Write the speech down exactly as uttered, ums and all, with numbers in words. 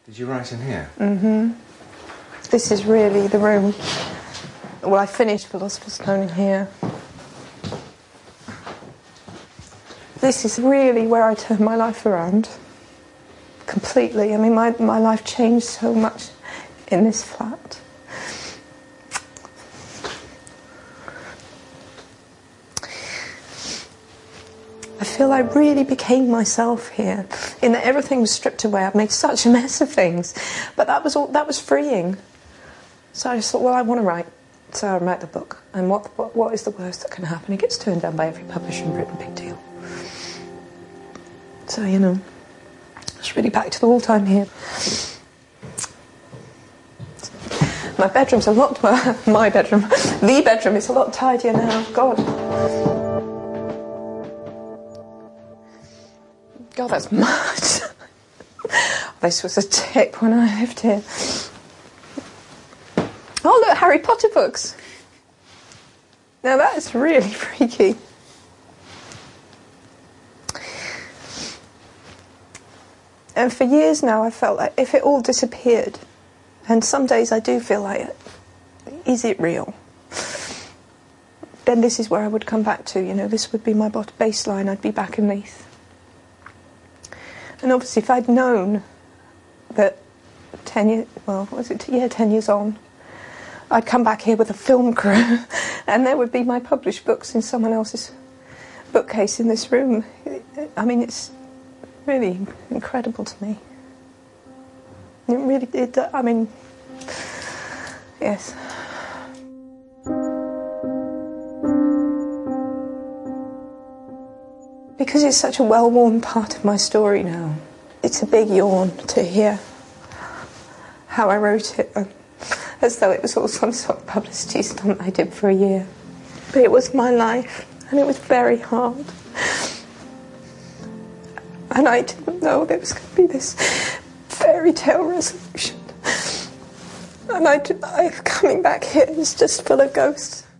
Did you write in here? Mm-hmm. This is really the room. Well, I finished Philosopher's Stone in here. This is really where I turned my life around. Completely. I mean, my, my life changed so much in this flat. I feel I really became myself here, in that everything was stripped away. I've made such a mess of things, but that was all, that was freeing. So I just thought, well, I want to write. So I wrote the book. And what, what what is the worst that can happen? It gets turned down by every publisher in Britain. Big deal. So, you know, it's really back to the wall time here. My bedroom's a lot, well, my bedroom, the bedroom is a lot tidier now. God. God, that's much. This was a tip when I lived here. Oh, look, Harry Potter books. Now that's really freaky. And for years now I felt like if it all disappeared, and some days I do feel like, is it real? Then this is where I would come back to, you know, this would be my baseline, I'd be back in Leith. And obviously if I'd known that ten years, well, was it, yeah, ten years on, I'd come back here with a film crew and there would be my published books in someone else's bookcase in this room. I mean, it's really incredible to me. It really, it, I mean, yes. Because it's such a well-worn part of my story now, it's a big yawn to hear how I wrote it, as though it was all some sort of publicity stunt I did for a year. But it was my life, and it was very hard. And I didn't know there was going to be this fairy tale resolution. And I, I coming back here is just full of ghosts.